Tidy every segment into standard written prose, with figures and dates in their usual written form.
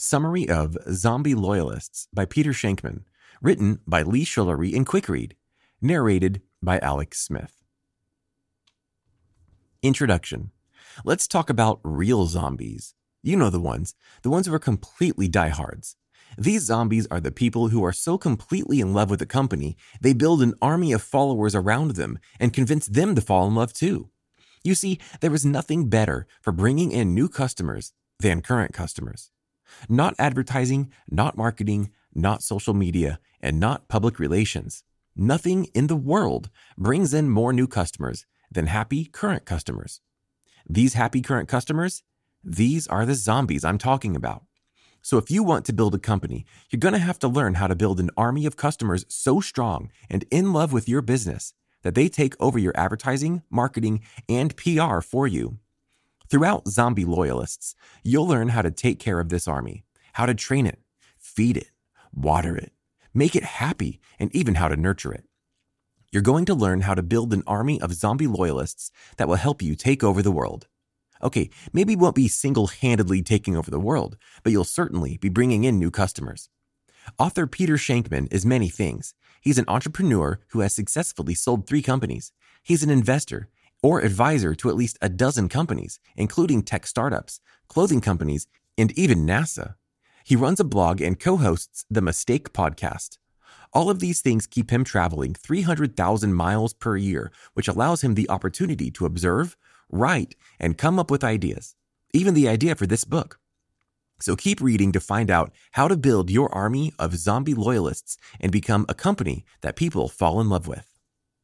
Summary of Zombie Loyalists by Peter Shankman, written by Lee Schullery in QuickRead, narrated by Alex Smith. Introduction. Let's talk about real zombies. You know the ones who are completely diehards. These zombies are the people who are so completely in love with the company, they build an army of followers around them and convince them to fall in love too. You see, there is nothing better for bringing in new customers than current customers. Not advertising, not marketing, not social media, and not public relations. Nothing in the world brings in more new customers than happy current customers. These happy current customers, these are the zombies I'm talking about. So if you want to build a company, you're going to have to learn how to build an army of customers so strong and in love with your business that they take over your advertising, marketing, and PR for you. Throughout Zombie Loyalists, you'll learn how to take care of this army, how to train it, feed it, water it, make it happy, and even how to nurture it. You're going to learn how to build an army of zombie loyalists that will help you take over the world. Okay, maybe you won't be single-handedly taking over the world, but you'll certainly be bringing in new customers. Author Peter Shankman is many things. He's an entrepreneur who has successfully sold 3 companies. He's an investor or advisor to at least a dozen companies, including tech startups, clothing companies, and even NASA. He runs a blog and co-hosts the Mistake podcast. All of these things keep him traveling 300,000 miles per year, which allows him the opportunity to observe, write, and come up with ideas, even the idea for this book. So keep reading to find out how to build your army of zombie loyalists and become a company that people fall in love with.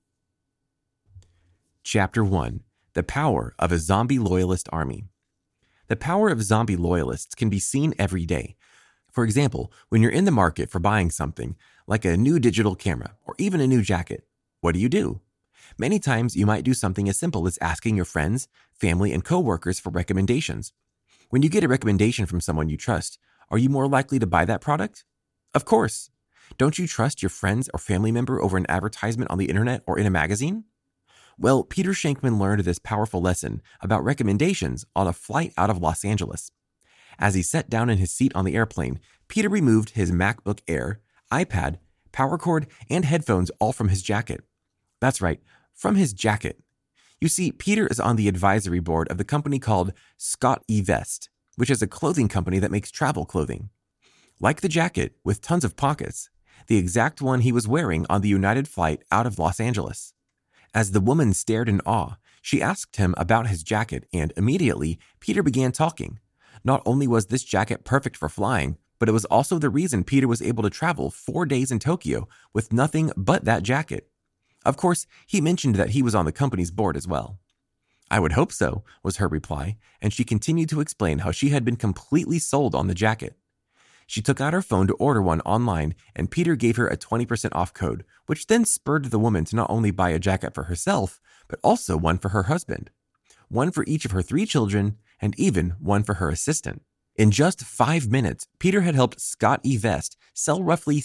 Chapter 1. The Power of a Zombie Loyalist Army. The power of zombie loyalists can be seen every day. For example, when you're in the market for buying something, like a new digital camera or even a new jacket, what do? Many times you might do something as simple as asking your friends, family, and coworkers for recommendations. When you get a recommendation from someone you trust, are you more likely to buy that product? Of course. Don't you trust your friends or family member over an advertisement on the internet or in a magazine? Well, Peter Shankman learned this powerful lesson about recommendations on a flight out of Los Angeles. As he sat down in his seat on the airplane, Peter removed his MacBook Air, iPad, power cord, and headphones all from his jacket. That's right, from his jacket. You see, Peter is on the advisory board of the company called Scott E. Vest, which is a clothing company that makes travel clothing. Like the jacket, with tons of pockets, the exact one he was wearing on the United flight out of Los Angeles. As the woman stared in awe, she asked him about his jacket, and immediately, Peter began talking. Not only was this jacket perfect for flying, but it was also the reason Peter was able to travel 4 days in Tokyo with nothing but that jacket. Of course, he mentioned that he was on the company's board as well. "I would hope so," was her reply, and she continued to explain how she had been completely sold on the jacket. She took out her phone to order one online, and Peter gave her a 20% off code, which then spurred the woman to not only buy a jacket for herself, but also one for her husband, one for each of her 3 children, and even one for her assistant. In just 5 minutes, Peter had helped Scott E. Vest sell roughly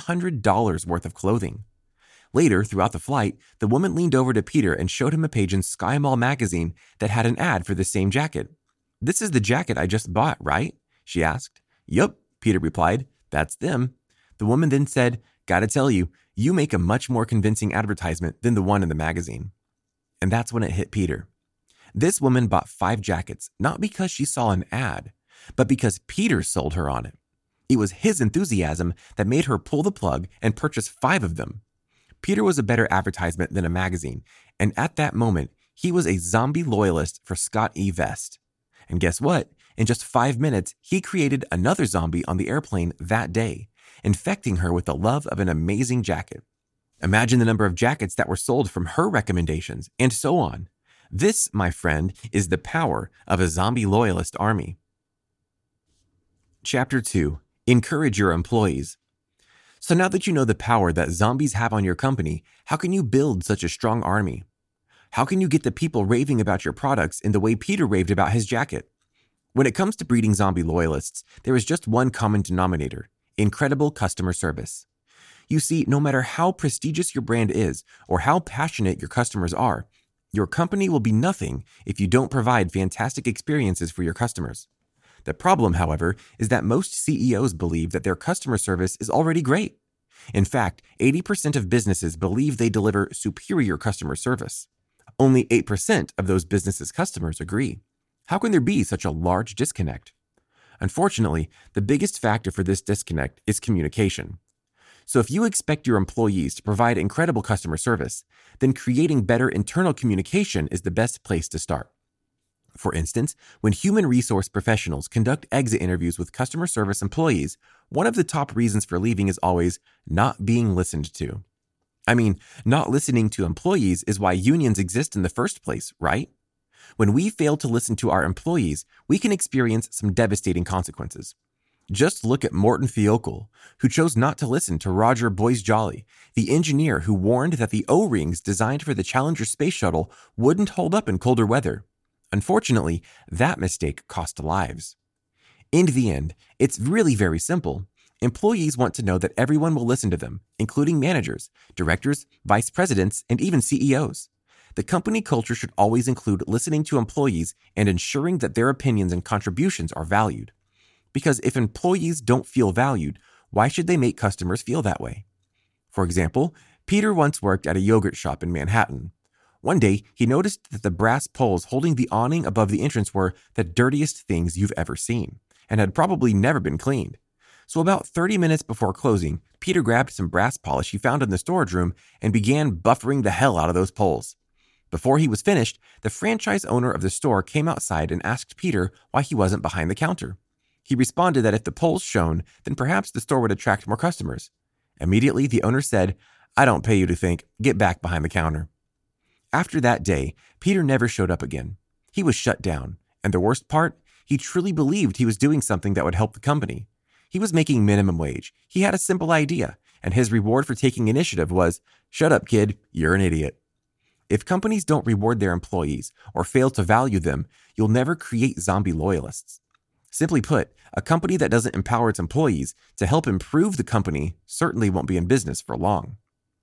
$700 worth of clothing. Later, throughout the flight, the woman leaned over to Peter and showed him a page in Sky Mall magazine that had an ad for the same jacket. "This is the jacket I just bought, right?" she asked. "Yup," Peter replied. "That's them." The woman then said, "Gotta tell you, you make a much more convincing advertisement than the one in the magazine." And that's when it hit Peter. This woman bought 5 jackets, not because she saw an ad, but because Peter sold her on it. It was his enthusiasm that made her pull the plug and purchase 5 of them. Peter was a better advertisement than a magazine, and at that moment, he was a zombie loyalist for Scott E. Vest. And guess what? In just 5 minutes, he created another zombie on the airplane that day, infecting her with the love of an amazing jacket. Imagine the number of jackets that were sold from her recommendations, and so on. This, my friend, is the power of a zombie loyalist army. Chapter 2. Encourage your employees. So now that you know the power that zombies have on your company, how can you build such a strong army? How can you get the people raving about your products in the way Peter raved about his jacket? When it comes to breeding zombie loyalists, there is just one common denominator: incredible customer service. You see, no matter how prestigious your brand is or how passionate your customers are, your company will be nothing if you don't provide fantastic experiences for your customers. The problem, however, is that most CEOs believe that their customer service is already great. In fact, 80% of businesses believe they deliver superior customer service. Only 8% of those businesses' customers agree. How can there be such a large disconnect? Unfortunately, the biggest factor for this disconnect is communication. So if you expect your employees to provide incredible customer service, then creating better internal communication is the best place to start. For instance, when human resource professionals conduct exit interviews with customer service employees, one of the top reasons for leaving is always not being listened to. Not listening to employees is why unions exist in the first place, right? When we fail to listen to our employees, we can experience some devastating consequences. Just look at Morton Thiokol, who chose not to listen to Roger Boisjoli, the engineer who warned that the O-rings designed for the Challenger space shuttle wouldn't hold up in colder weather. Unfortunately, that mistake cost lives. In the end, it's really very simple. Employees want to know that everyone will listen to them, including managers, directors, vice presidents, and even CEOs. The company culture should always include listening to employees and ensuring that their opinions and contributions are valued. Because if employees don't feel valued, why should they make customers feel that way? For example, Peter once worked at a yogurt shop in Manhattan. One day, he noticed that the brass poles holding the awning above the entrance were the dirtiest things you've ever seen, and had probably never been cleaned. So about 30 minutes before closing, Peter grabbed some brass polish he found in the storage room and began buffering the hell out of those poles. Before he was finished, the franchise owner of the store came outside and asked Peter why he wasn't behind the counter. He responded that if the poles shone, then perhaps the store would attract more customers. Immediately, the owner said, "I don't pay you to think, get back behind the counter." After that day, Peter never showed up again. He was shut down, and the worst part, he truly believed he was doing something that would help the company. He was making minimum wage. He had a simple idea, and his reward for taking initiative was, "Shut up, kid, you're an idiot." If companies don't reward their employees or fail to value them, you'll never create zombie loyalists. Simply put, a company that doesn't empower its employees to help improve the company certainly won't be in business for long.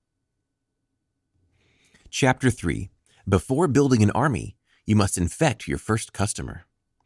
Chapter 3. Before building an army, you must infect your first customer.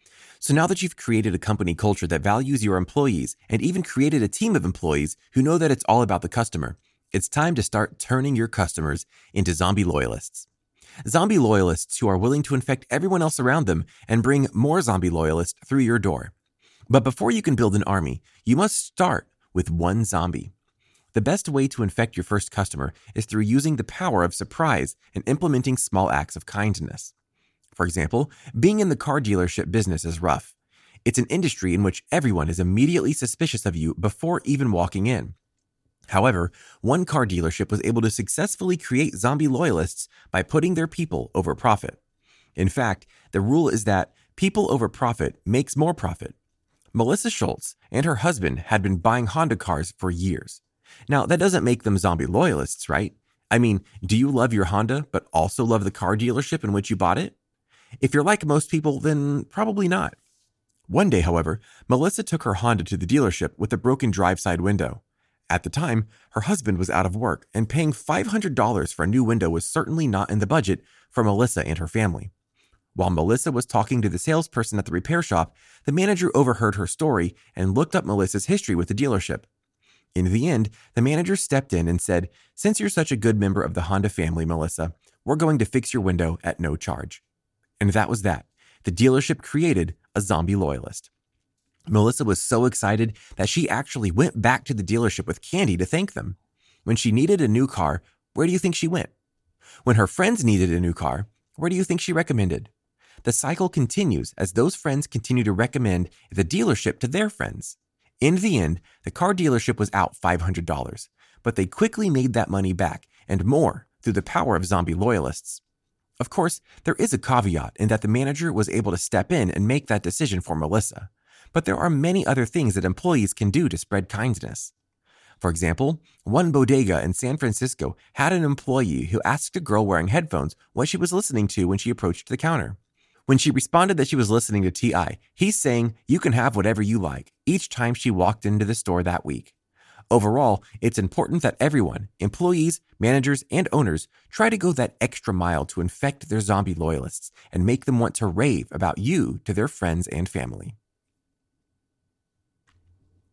So now that you've created a company culture that values your employees and even created a team of employees who know that it's all about the customer, it's time to start turning your customers into zombie loyalists. Zombie loyalists who are willing to infect everyone else around them and bring more zombie loyalists through your door. But before you can build an army, you must start with one zombie. The best way to infect your first customer is through using the power of surprise and implementing small acts of kindness. For example, being in the car dealership business is rough. It's an industry in which everyone is immediately suspicious of you before even walking in. However, one car dealership was able to successfully create zombie loyalists by putting their people over profit. In fact, the rule is that people over profit makes more profit. Melissa Schultz and her husband had been buying Honda cars for years. Now, that doesn't make them zombie loyalists, right? Do you love your Honda, but also love the car dealership in which you bought it? If you're like most people, then probably not. One day, however, Melissa took her Honda to the dealership with a broken drive-side window. At the time, her husband was out of work, and paying $500 for a new window was certainly not in the budget for Melissa and her family. While Melissa was talking to the salesperson at the repair shop, the manager overheard her story and looked up Melissa's history with the dealership. In the end, the manager stepped in and said, "Since you're such a good member of the Honda family, Melissa, we're going to fix your window at no charge." And that was that. The dealership created a zombie loyalist. Melissa was so excited that she actually went back to the dealership with candy to thank them. When she needed a new car, where do you think she went? When her friends needed a new car, where do you think she recommended? The cycle continues as those friends continue to recommend the dealership to their friends. In the end, the car dealership was out $500, but they quickly made that money back and more through the power of zombie loyalists. Of course, there is a caveat in that the manager was able to step in and make that decision for Melissa, but there are many other things that employees can do to spread kindness. For example, one bodega in San Francisco had an employee who asked a girl wearing headphones what she was listening to when she approached the counter. When she responded that she was listening to T.I., he's saying, "You can have whatever you like," each time she walked into the store that week. Overall, it's important that everyone, employees, managers, and owners, try to go that extra mile to infect their zombie loyalists and make them want to rave about you to their friends and family.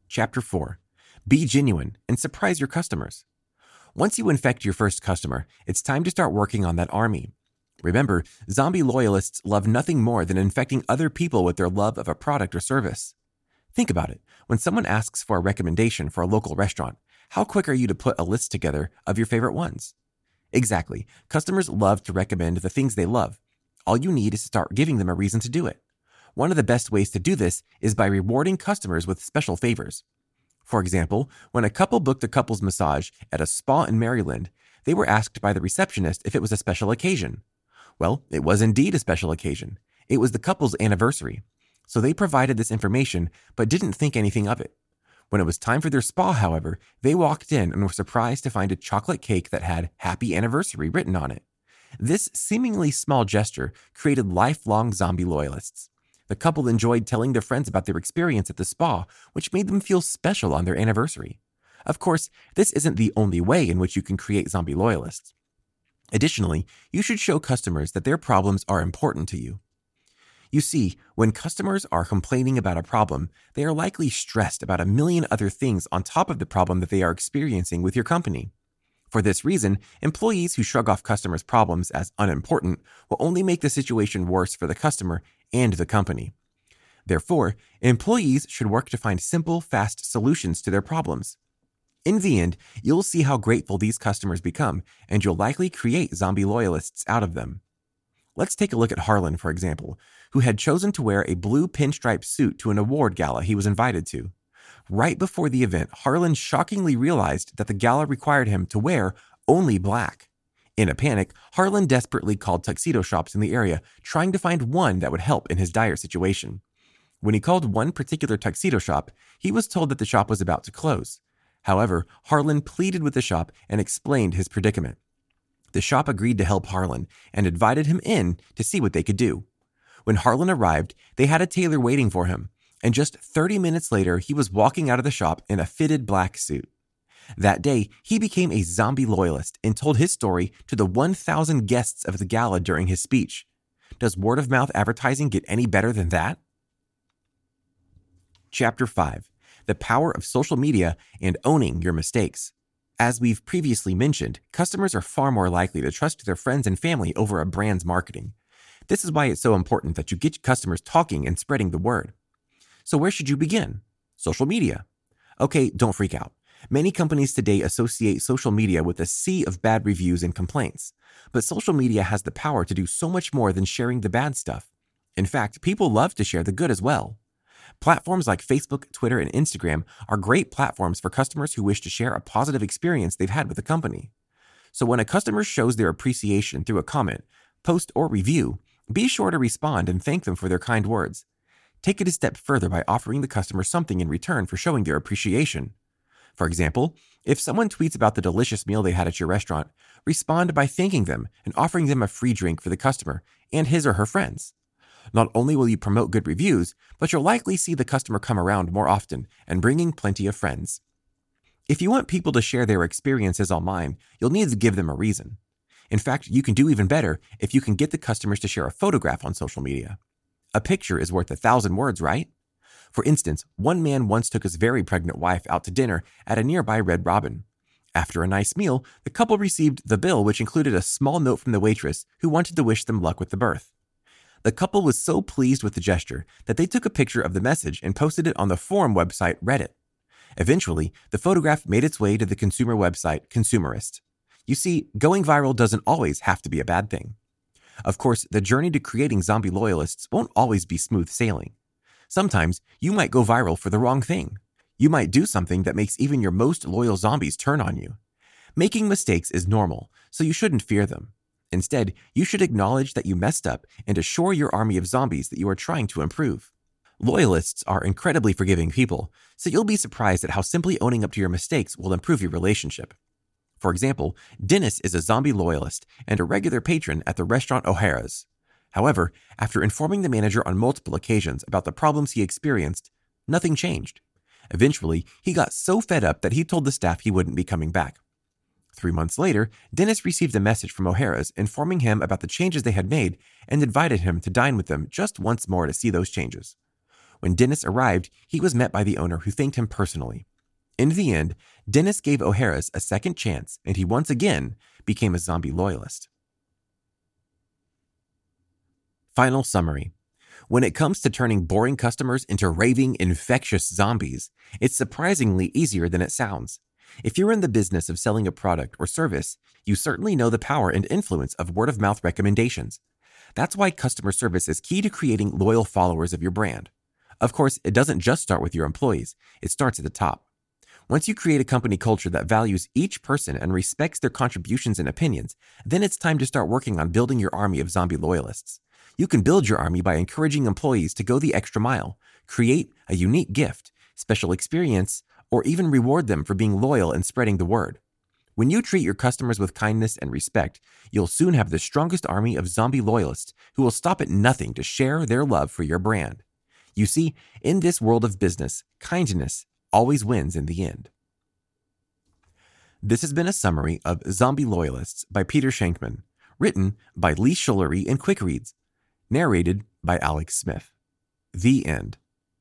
Chapter 4. Be genuine and surprise your customers. Once you infect your first customer, it's time to start working on that army. Remember, zombie loyalists love nothing more than infecting other people with their love of a product or service. Think about it. When someone asks for a recommendation for a local restaurant, how quick are you to put a list together of your favorite ones? Exactly. Customers love to recommend the things they love. All you need is to start giving them a reason to do it. One of the best ways to do this is by rewarding customers with special favors. For example, when a couple booked a couples massage at a spa in Maryland, they were asked by the receptionist if it was a special occasion. Well, it was indeed a special occasion. It was the couple's anniversary. So they provided this information but didn't think anything of it. When it was time for their spa, however, they walked in and were surprised to find a chocolate cake that had "Happy Anniversary" written on it. This seemingly small gesture created lifelong zombie loyalists. The couple enjoyed telling their friends about their experience at the spa, which made them feel special on their anniversary. Of course, this isn't the only way in which you can create zombie loyalists. Additionally, you should show customers that their problems are important to you. You see, when customers are complaining about a problem, they are likely stressed about a million other things on top of the problem that they are experiencing with your company. For this reason, employees who shrug off customers' problems as unimportant will only make the situation worse for the customer and the company. Therefore, employees should work to find simple, fast solutions to their problems. In the end, you'll see how grateful these customers become, and you'll likely create zombie loyalists out of them. Let's take a look at Harlan, for example, who had chosen to wear a blue pinstripe suit to an award gala he was invited to. Right before the event, Harlan shockingly realized that the gala required him to wear only black. In a panic, Harlan desperately called tuxedo shops in the area, trying to find one that would help in his dire situation. When he called one particular tuxedo shop, he was told that the shop was about to close. However, Harlan pleaded with the shop and explained his predicament. The shop agreed to help Harlan and invited him in to see what they could do. When Harlan arrived, they had a tailor waiting for him, and just 30 minutes later, he was walking out of the shop in a fitted black suit. That day, he became a zombie loyalist and told his story to the 1,000 guests of the gala during his speech. Does word-of-mouth advertising get any better than that? Chapter 5. The Power of Social Media and Owning Your Mistakes. As we've previously mentioned, customers are far more likely to trust their friends and family over a brand's marketing. This is why it's so important that you get customers talking and spreading the word. So where should you begin? Social media. Okay, don't freak out. Many companies today associate social media with a sea of bad reviews and complaints. But social media has the power to do so much more than sharing the bad stuff. In fact, people love to share the good as well. Platforms like Facebook, Twitter, and Instagram are great platforms for customers who wish to share a positive experience they've had with a company. So when a customer shows their appreciation through a comment, post, or review, be sure to respond and thank them for their kind words. Take it a step further by offering the customer something in return for showing their appreciation. For example, if someone tweets about the delicious meal they had at your restaurant, respond by thanking them and offering them a free drink for the customer and his or her friends. Not only will you promote good reviews, but you'll likely see the customer come around more often and bringing plenty of friends. If you want people to share their experiences online, you'll need to give them a reason. In fact, you can do even better if you can get the customers to share a photograph on social media. A picture is worth 1,000 words, right? For instance, one man once took his very pregnant wife out to dinner at a nearby Red Robin. After a nice meal, the couple received the bill, which included a small note from the waitress who wanted to wish them luck with the birth. The couple was so pleased with the gesture that they took a picture of the message and posted it on the forum website Reddit. Eventually, the photograph made its way to the consumer website Consumerist. You see, going viral doesn't always have to be a bad thing. Of course, the journey to creating zombie loyalists won't always be smooth sailing. Sometimes you might go viral for the wrong thing. You might do something that makes even your most loyal zombies turn on you. Making mistakes is normal, so you shouldn't fear them. Instead, you should acknowledge that you messed up and assure your army of zombies that you are trying to improve. Loyalists are incredibly forgiving people, so you'll be surprised at how simply owning up to your mistakes will improve your relationship. For example, Dennis is a zombie loyalist and a regular patron at the restaurant O'Hara's. However, after informing the manager on multiple occasions about the problems he experienced, nothing changed. Eventually, he got so fed up that he told the staff he wouldn't be coming back. 3 months later, Dennis received a message from O'Hara's informing him about the changes they had made and invited him to dine with them just once more to see those changes. When Dennis arrived, he was met by the owner who thanked him personally. In the end, Dennis gave O'Hara's a second chance, and he once again became a zombie loyalist. Final summary. When it comes to turning boring customers into raving, infectious zombies, it's surprisingly easier than it sounds. If you're in the business of selling a product or service, you certainly know the power and influence of word-of-mouth recommendations. That's why customer service is key to creating loyal followers of your brand. Of course, it doesn't just start with your employees, it starts at the top. Once you create a company culture that values each person and respects their contributions and opinions, then it's time to start working on building your army of zombie loyalists. You can build your army by encouraging employees to go the extra mile, create a unique gift, special experience, or even reward them for being loyal and spreading the word. When you treat your customers with kindness and respect, you'll soon have the strongest army of zombie loyalists who will stop at nothing to share their love for your brand. You see, in this world of business, kindness always wins in the end. This has been a summary of Zombie Loyalists by Peter Shankman, written by Lee Schullery and Quick Reads, narrated by Alex Smith. The end.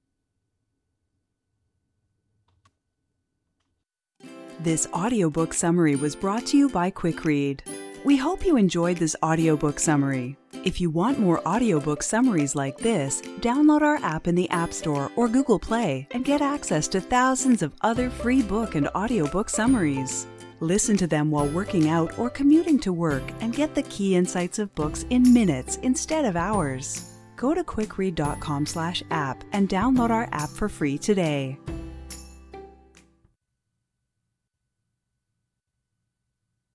This audiobook summary was brought to you by Quick Read. We hope you enjoyed this audiobook summary. If you want more audiobook summaries like this, download our app in the App Store or Google Play and get access to thousands of other free book and audiobook summaries. Listen to them while working out or commuting to work and get the key insights of books in minutes instead of hours. Go to quickread.com/app and download our app for free today.